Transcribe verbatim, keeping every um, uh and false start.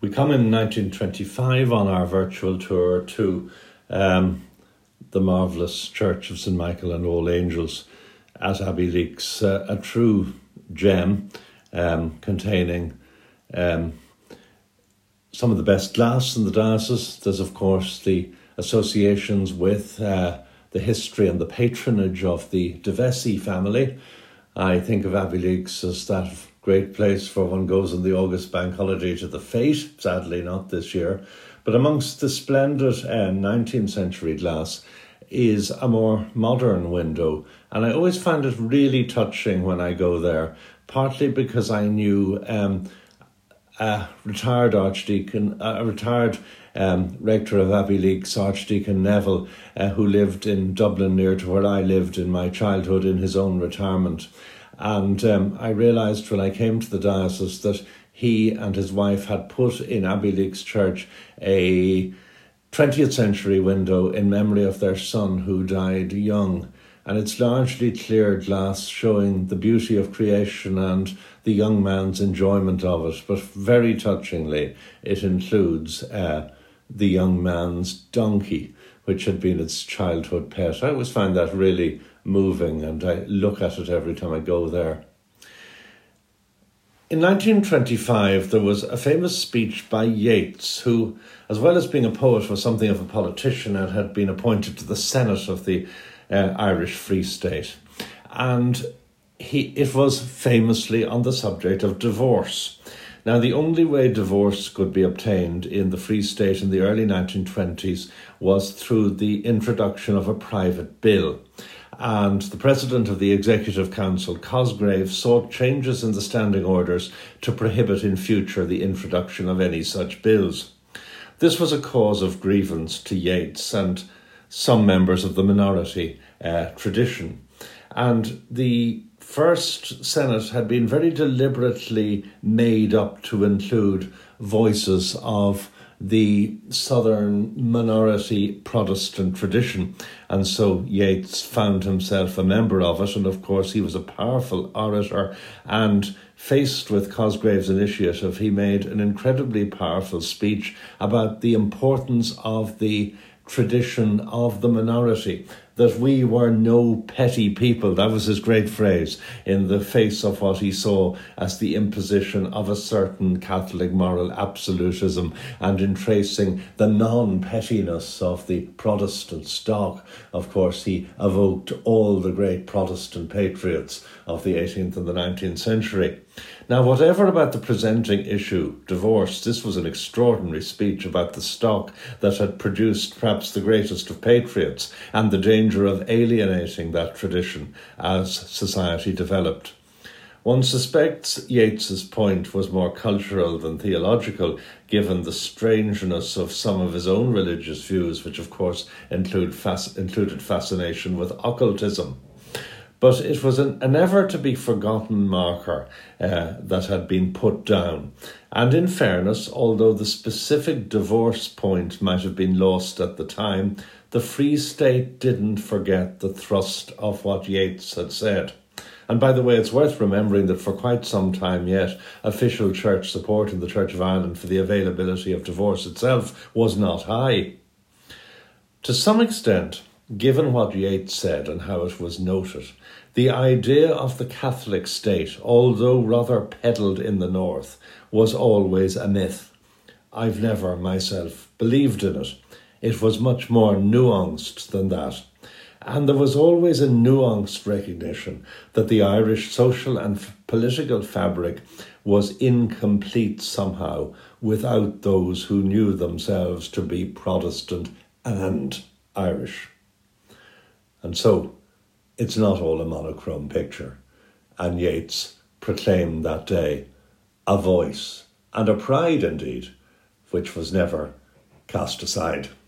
We come in nineteen twenty-five on our virtual tour to um, the marvellous Church of Saint Michael and All Angels at Abbeyleix, uh, a true gem um, containing um, some of the best glass in the diocese. There's, of course, the associations with uh, the history and the patronage of the De Vesey family. I think of Abbeyleix as that great place for one goes on the August bank holiday to the Fete, sadly not this year. But amongst the splendid uh, nineteenth century glass is a more modern window. And I always find it really touching when I go there, partly because I knew um, a retired archdeacon, a retired um, rector of Abbeyleix, Archdeacon Neville, uh, who lived in Dublin near to where I lived in my childhood in his own retirement. And um, I realised when I came to the diocese that he and his wife had put in Abbeyleix Church a twentieth century window in memory of their son who died young. And it's largely clear glass showing the beauty of creation and the young man's enjoyment of it. But very touchingly, it includes uh, the young man's donkey, which had been its childhood pet. I always find that really moving, and I look at it every time I go there. In nineteen twenty-five, there was a famous speech by Yeats, who, as well as being a poet, was something of a politician and had been appointed to the Senate of the uh, Irish Free State. And he it was famously on the subject of divorce. Now, the only way divorce could be obtained in the Free State in the early nineteen twenties was through the introduction of a private bill. And the president of the Executive Council, Cosgrave, sought changes in the standing orders to prohibit in future the introduction of any such bills. This was a cause of grievance to Yeats and some members of the minority uh, tradition. And the First Senate had been very deliberately made up to include voices of the southern minority Protestant tradition. And so Yeats found himself a member of it. And of course, he was a powerful orator. And faced with Cosgrave's initiative, he made an incredibly powerful speech about the importance of the tradition of the minority, that we were no petty people. That was his great phrase, in the face of what he saw as the imposition of a certain Catholic moral absolutism, and in tracing the non-pettiness of the Protestant stock. Of course, he evoked all the great Protestant patriots of the eighteenth and the nineteenth century. Now, whatever about the presenting issue, divorce, this was an extraordinary speech about the stock that had produced perhaps the greatest of patriots and the danger of alienating that tradition as society developed. One suspects Yeats's point was more cultural than theological, given the strangeness of some of his own religious views, which of course include fas- included fascination with occultism. But it was an, a never-to-be-forgotten marker uh, that had been put down. And in fairness, although the specific divorce point might have been lost at the time, the Free State didn't forget the thrust of what Yeats had said. And by the way, it's worth remembering that for quite some time yet, official church support in the Church of Ireland for the availability of divorce itself was not high. To some extent, given what Yeats said and how it was noted, the idea of the Catholic state, although rather peddled in the north, was always a myth. I've never myself believed in it. It was much more nuanced than that. And there was always a nuanced recognition that the Irish social and f- political fabric was incomplete somehow without those who knew themselves to be Protestant and Irish. And so, it's not all a monochrome picture. And Yeats proclaimed that day a voice, and a pride indeed, which was never cast aside.